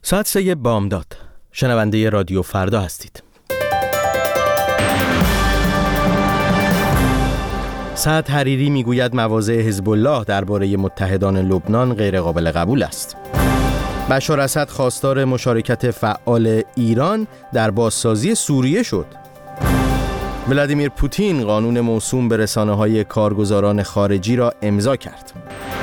ساعت 3 بامداد. شنونده رادیو فردا هستید. سعد حریری میگوید مواضع حزب الله درباره متحدان لبنان غیر قابل قبول است. بشار اسد خواستار مشارکت فعال ایران در بازسازی سوریه شد. ولادیمیر پوتین قانون موسوم به رسانه‌های کارگزاران خارجی را امضا کرد.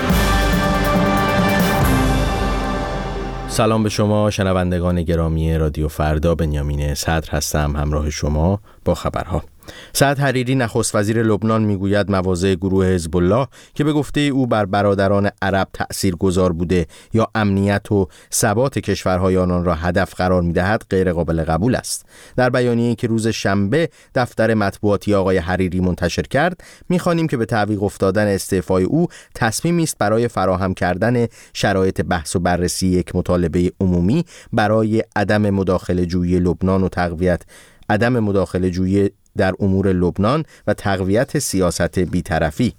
سلام به شما شنوندگان گرامی رادیو فردا، بنیامین صدر هستم همراه شما با خبرها. سعد حریری نخست وزیر لبنان میگوید مواضع گروه حزب الله که به گفته او بر برادران عرب تأثیرگذار بوده یا امنیت و ثبات کشورهای آنان را هدف قرار میدهد غیر قابل قبول است. در بیانیه‌ای که روز شنبه دفتر مطبوعاتی آقای حریری منتشر کرد می‌خوانیم که به تعویق افتادن استعفای او تصمیمی است برای فراهم کردن شرایط بحث و بررسی یک مطالبه عمومی برای عدم مداخله‌جویی لبنان و عدم مداخله‌جویی در امور لبنان و تقویت سیاست بی‌طرفی.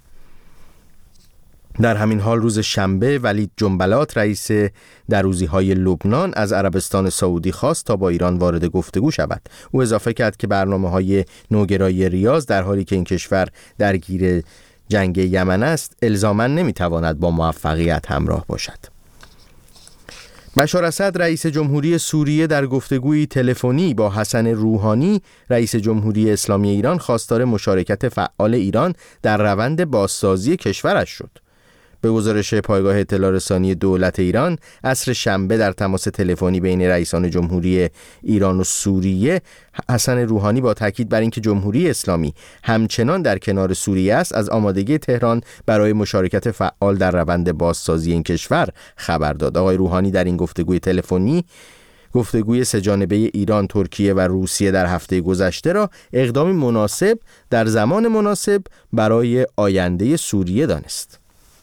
در همین حال روز شنبه ولید جنبلات رئیس دروزی‌های لبنان از عربستان سعودی خواست تا با ایران وارد گفتگو شود. او اضافه کرد که برنامه‌های نوگرایی ریاض در حالی که این کشور درگیر جنگ یمن است الزاماً نمی‌تواند با موفقیت همراه باشد. بشار اسد رئیس جمهوری سوریه در گفتگوی تلفنی با حسن روحانی رئیس جمهوری اسلامی ایران خواستار مشارکت فعال ایران در روند بازسازی کشورش شد. به گزارش پایگاه اطلاع رسانی دولت ایران، عصر شنبه در تماس تلفنی بین رئیسان جمهوری ایران و سوریه، حسن روحانی با تاکید بر اینکه جمهوری اسلامی همچنان در کنار سوریه است، از آمادگی تهران برای مشارکت فعال در روند بازسازی این کشور خبر داد. آقای روحانی در این گفتگوی تلفنی گفتگوی سه‌جانبه ایران، ترکیه و روسیه در هفته گذشته را اقدامی مناسب در زمان مناسب برای آینده سوریه دانست.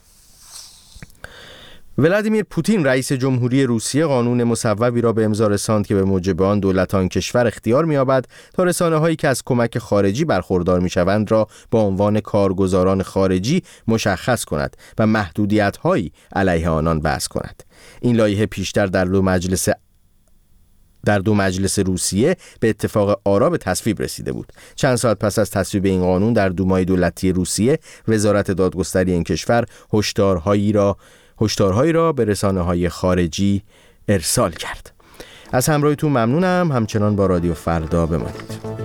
ولادیمیر پوتین رئیس جمهوری روسیه قانون مصوبی را به امضا رساند که به موجب آن دولت آن کشور اختیار می‌یابد تا رسانه‌هایی که از کمک خارجی برخوردار می‌شوند را با عنوان کارگزاران خارجی مشخص کند و محدودیت‌هایی علیه آنان وضع کند. این لایحه پیشتر در دو مجلس روسیه به اتفاق آرا به تصویب رسیده بود. چند ساعت پس از تصویب این قانون در دومای دولتی روسیه، وزارت دادگستری این کشور هشدارهایی را به رسانه‌های خارجی ارسال کرد. از همراهیتون ممنونم. همچنان با رادیو فردا بمانید.